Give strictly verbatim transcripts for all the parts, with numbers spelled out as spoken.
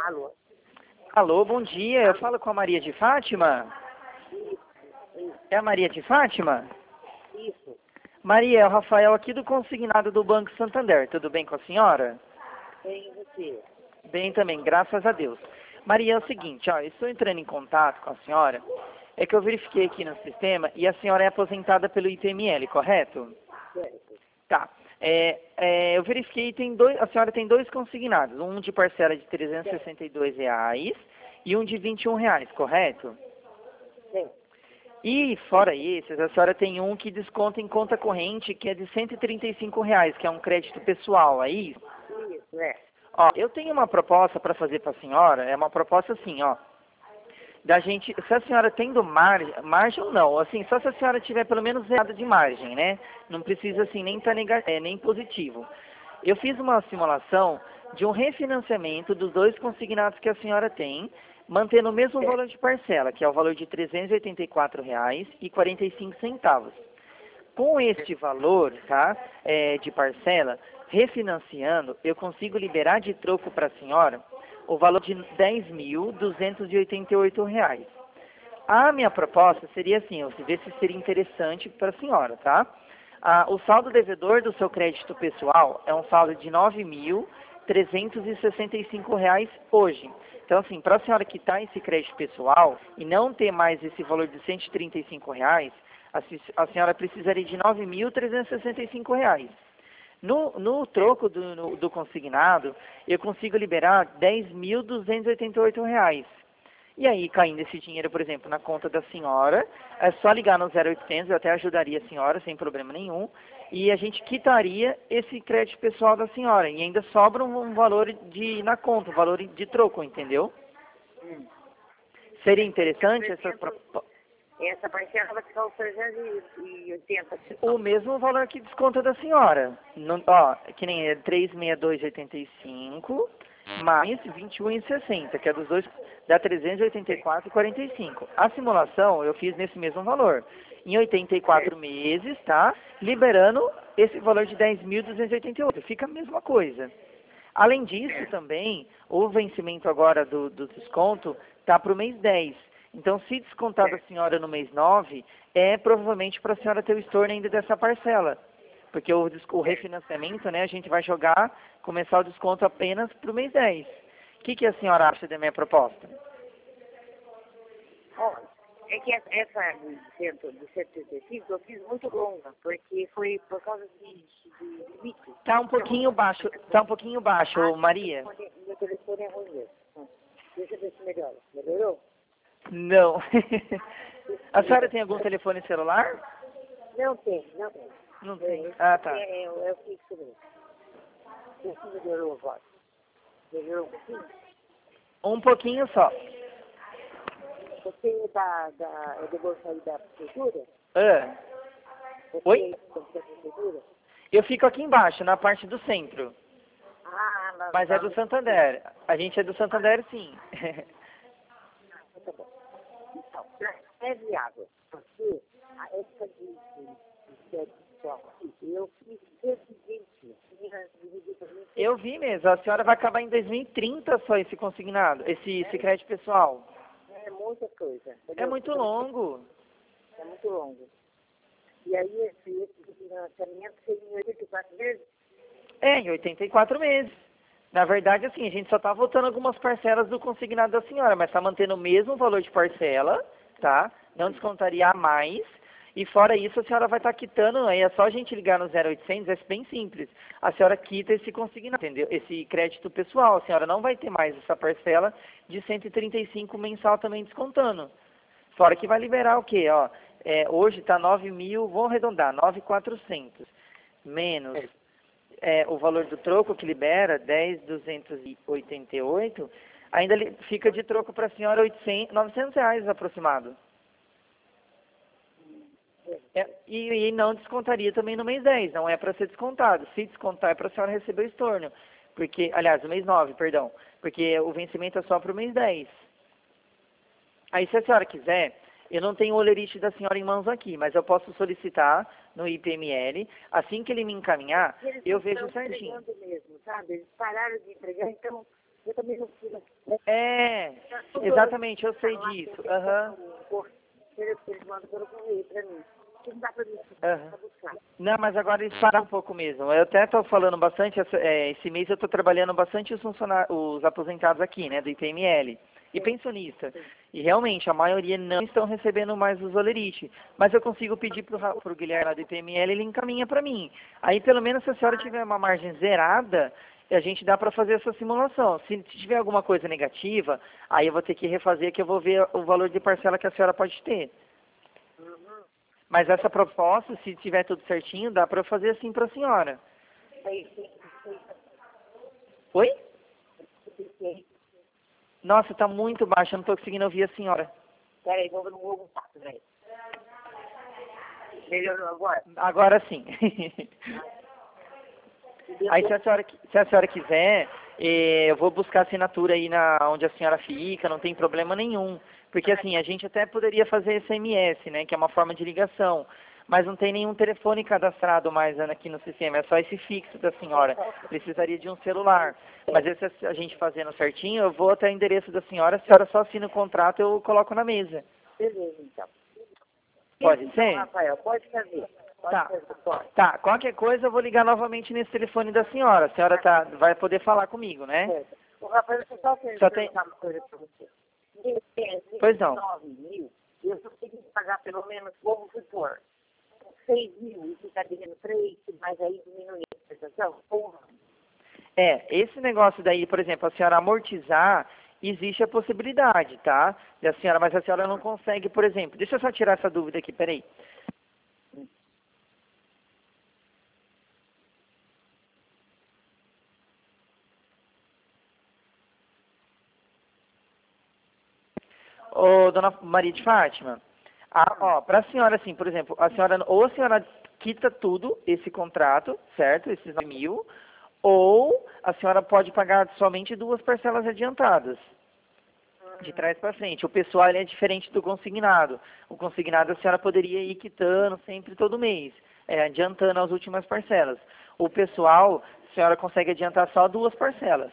Alô? Alô, bom dia. Eu falo com a Maria de Fátima? Isso, isso, É a Maria de Fátima? isso. Maria, é o Rafael aqui do consignado do Banco Santander. Tudo bem com a senhora? Tem você. Bem também, graças a Deus. Maria, é o seguinte, ó, eu estou entrando em contato com a senhora. É que eu verifiquei aqui no sistema e a senhora é aposentada pelo I P M L, correto? Certo. Tá. É, é, eu verifiquei e tem dois, a senhora tem dois consignados, um de parcela de trezentos e sessenta e dois reais e um de vinte e um reais, correto? Certo. E fora esses, a senhora tem um que desconta em conta corrente, que é de cento e trinta e cinco reais, que é um crédito pessoal, é isso? Isso, é. Ó, eu tenho uma proposta para fazer para a senhora, é uma proposta assim, ó, da gente, se a senhora tendo margem, margem ou não, assim, só se a senhora tiver pelo menos zero de margem, né? Não precisa assim nem tá nega, é, nem positivo. Eu fiz uma simulação de um refinanciamento dos dois consignados que a senhora tem, mantendo o mesmo valor de parcela, que é o valor de trezentos e oitenta e quatro reais e quarenta e cinco centavos. Com este valor, tá, é, de parcela, refinanciando, eu consigo liberar de troco para a senhora o valor de dez mil duzentos e oitenta e oito reais. A minha proposta seria assim, eu ver se seria interessante para a senhora, tá? Ah, o saldo devedor do seu crédito pessoal é um saldo de nove mil trezentos e sessenta e cinco reais hoje. Então, assim, para a senhora quitar esse crédito pessoal e não ter mais esse valor de cento e trinta e cinco reais, a, a senhora precisaria de nove mil trezentos e sessenta e cinco reais. No, no troco do, no, do consignado, eu consigo liberar dez mil duzentos e oitenta e oito reais. E aí, caindo esse dinheiro, por exemplo, na conta da senhora, é só ligar no zero oitocentos, eu até ajudaria a senhora, sem problema nenhum, e a gente quitaria esse crédito pessoal da senhora. E ainda sobra um, um valor de, na conta, um valor de troco, entendeu? Hum. Seria interessante essa trezentos, proposta? essa parcela vai ficar os trezentos e oitenta. O mesmo valor que desconta da senhora. Não, ó, que nem é trezentos e sessenta e dois reais e oitenta e cinco mais vinte e um reais e sessenta, que é dos dois, dá trezentos e oitenta e quatro reais e quarenta e cinco. A simulação eu fiz nesse mesmo valor. Em oitenta e quatro meses, tá? Liberando esse valor de dez mil duzentos e oitenta e oito. Fica a mesma coisa. Além disso, também, o vencimento agora do, do desconto está para o mês dez. Então, se descontar da senhora no mês nove, é provavelmente para a senhora ter o estorno ainda dessa parcela. Porque o, o refinanciamento, né, a gente vai jogar, começar o desconto apenas para o mês dez. O que, que a senhora acha da minha proposta? Olha, é que essa, essa de cento de cento e trinta e cinco eu fiz muito longa, porque foi por causa de, de limite. Está um pouquinho baixo, tá um pouquinho baixo, Ah, Maria. meu telefone, meu telefone é ruim mesmo. Hum. Deixa eu ver se melhora. Melhorou? Não. A senhora tem algum telefone celular? Não tem, não tem. Não É, tem. esse Ah, aqui tá. é, é, é o fixo mesmo. Esse melhorou a voz. Melhorou um pouquinho? Um pouquinho só. Você é da, da, é do Bolsa aí da Prefeitura? Ah. Você Oi? é da Prefeitura? Eu fico aqui embaixo, na parte do centro. Ah, lá, Mas lá é do Santander. A gente é do Santander, sim. no... Tá bom. Então, bebe água. Porque a época de, de, de sede pessoal aqui, eu fiz presidente. Eu vi mesmo. A senhora vai acabar em dois mil e trinta só esse consignado, esse, esse crédito pessoal. É muita coisa. É Entendeu? muito longo. É muito longo. E aí, esse, esse financiamento seria em oitenta e quatro vezes? É, em oitenta e quatro meses. Na verdade, assim, a gente só está voltando algumas parcelas do consignado da senhora, mas está mantendo o mesmo valor de parcela, tá? Não descontaria a mais. E fora isso, a senhora vai estar tá quitando, aí é só a gente ligar no zero oitocentos, é bem simples. A senhora quita esse consignado, entendeu? Esse crédito pessoal. A senhora não vai ter mais essa parcela de cento e trinta e cinco mensal também descontando. Fora que vai liberar o quê? Ó, é, hoje está nove mil, vamos arredondar, nove mil e quatrocentos. Menos é, o valor do troco que libera, dez mil duzentos e oitenta e oito, ainda li, fica de troco para a senhora oitocentos, novecentos reais aproximado. É, e, e não descontaria também no mês dez, não é para ser descontado. Se descontar é para a senhora receber o estorno. Porque, aliás, o mês nove, perdão. Porque o vencimento é só para o mês dez. Aí, se a senhora quiser, eu não tenho o olerite da senhora em mãos aqui, mas eu posso solicitar no I P M L. Assim que ele me encaminhar, Eles eu não vejo estão certinho. entregando mesmo, sabe? Eles pararam de entregar, então eu também não fui É, exatamente, eu sei disso. Aham. Eles mandam pelo correio pra mim. Não dá pra mim Aham. buscar. Não, mas agora eles param um pouco mesmo. Eu até estou falando bastante, essa- é, esse mês eu estou trabalhando bastante os funcionários, os aposentados aqui, né, do I P M L e pensionista. E realmente a maioria não estão recebendo mais os olerite. Mas eu consigo pedir para o Guilherme lá do I P M L, ele encaminha para mim. Aí pelo menos se a senhora tiver uma margem zerada, a gente dá para fazer essa simulação. Se tiver alguma coisa negativa, aí eu vou ter que refazer, que eu vou ver o valor de parcela que a senhora pode ter. Uhum. Mas essa proposta, se tiver tudo certinho, dá para eu fazer assim para a senhora. Aí, sim, Oi? sim, sim. Nossa, tá muito baixo, eu não estou conseguindo ouvir a senhora. Peraí, vou no Google Maps, peraí. Melhorou agora? Agora sim. Aí se a senhora, qui- se a senhora quiser, eh, eu vou buscar a assinatura aí na onde a senhora fica, não tem problema nenhum. Porque assim, a gente até poderia fazer S M S, né, que é uma forma de ligação. Mas não tem nenhum telefone cadastrado mais aqui no sistema, é só esse fixo da senhora. Precisaria de um celular. Mas esse a gente fazendo certinho, eu vou até o endereço da senhora, a senhora só assina o contrato, eu coloco na mesa. Beleza, então. Pode Então, ser? Rafael, pode fazer. Pode Tá. fazer, pode. Tá, qualquer coisa eu vou ligar novamente nesse telefone da senhora. A senhora tá, vai poder falar comigo, né? Certo. O Rafael, eu só quero Só tem- perguntar uma coisa pra você. Desse Pois não. nove mil, eu só tenho que pagar pelo menos, vamos supor, seis mil e ficar devendo três, mas aí diminui a prestação? Ou não? É, esse negócio daí, por exemplo, a senhora amortizar, existe a possibilidade, tá? E a senhora, mas a senhora não consegue, por exemplo, deixa eu só tirar essa dúvida aqui, peraí. Ô, dona Maria de Fátima, a, ó, para a senhora, assim, por exemplo, a senhora, ou a senhora quita tudo, esse contrato, certo? Esses nove mil, ou a senhora pode pagar somente duas parcelas adiantadas, de trás para frente. O pessoal ele é diferente do consignado. O consignado a senhora poderia ir quitando sempre todo mês, é, adiantando as últimas parcelas. O pessoal, a senhora consegue adiantar só duas parcelas,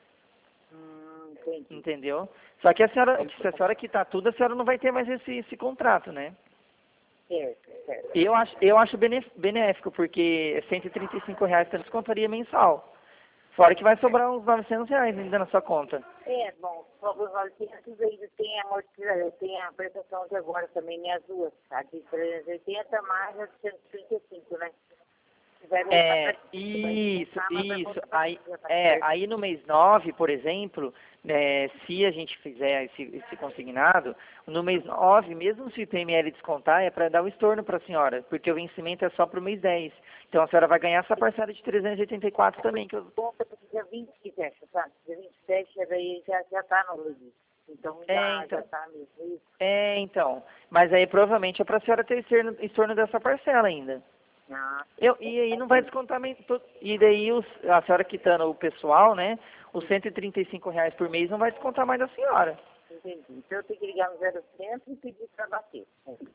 Hum, entendi. entendeu? Só que a senhora, se a senhora quitar tudo, a senhora não vai ter mais esse, esse contrato, né? Certo, certo. Eu acho, eu acho benef- benéfico, porque cento e trinta e cinco reais você descontaria mensal. Fora que vai sobrar uns novecentos reais ainda na sua conta. É, bom, sobre os novecentos ainda tem a amortização, tem a prestação de agora também, né, as duas, a de trezentos e oitenta mais a de cento e trinta e cinco, né? Vai voltar É, pra- isso, vai voltar, mas vai isso. voltar pra- Aí, já tá é, certo. aí no mês nove, por exemplo, né, se a gente fizer esse, esse consignado, no mês nove, mesmo se o I P M L descontar, é para dar o estorno para a senhora, porque o vencimento é só para o mês dez. Então a senhora vai ganhar essa parcela de trezentos e oitenta e quatro também. Que eu... Conta para dia vinte que fecha, sabe? Dia vinte e sete, daí já, já tá no registro. Então, já, É, então. já tá mesmo. Isso. É, então. Mas aí provavelmente é para a senhora ter estorno, estorno dessa parcela ainda. Ah, Eu, e aí não vai descontar, men- to- e daí os, a senhora quitando o pessoal, né, os cento e trinta e cinco reais por mês não vai descontar mais da senhora. entendi. Então eu tenho que ligar no zero cento e pedir para bater.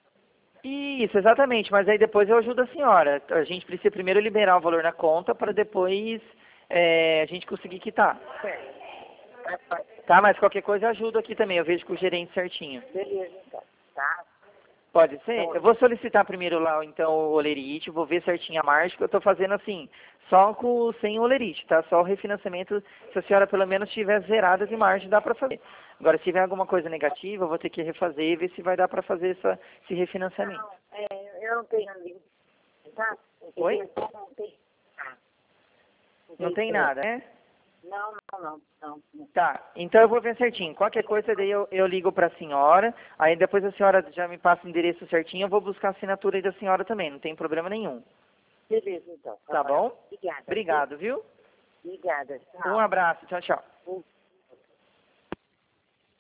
Isso, exatamente, mas aí depois eu ajudo a senhora. A gente precisa primeiro liberar o valor na conta para depois é, a gente conseguir quitar. Certo. Tá, tá. Tá, mas qualquer coisa eu ajudo aqui também, eu vejo com o gerente certinho. Beleza, então. Tá? Pode ser? Eu vou solicitar primeiro lá, então, o olerite, vou ver certinho a margem, que eu estou fazendo assim, só com, sem o olerite, tá? Só o refinanciamento, se a senhora pelo menos tiver zerada de margem, dá para fazer. Agora, se tiver alguma coisa negativa, eu vou ter que refazer e ver se vai dar para fazer essa, esse refinanciamento. Não, é, eu não tenho limite, tá? Oi? Não tem. Ah, Não tem nada, né? Não, não, não, não. não. Tá, então eu vou ver certinho. Qualquer coisa daí eu, eu ligo para a senhora, aí depois a senhora já me passa o endereço certinho, eu vou buscar a assinatura aí da senhora também, não tem problema nenhum. Beleza, então. Tá bom? Obrigada. Obrigado, viu? Obrigada. Tchau. Um abraço, tchau, tchau. Um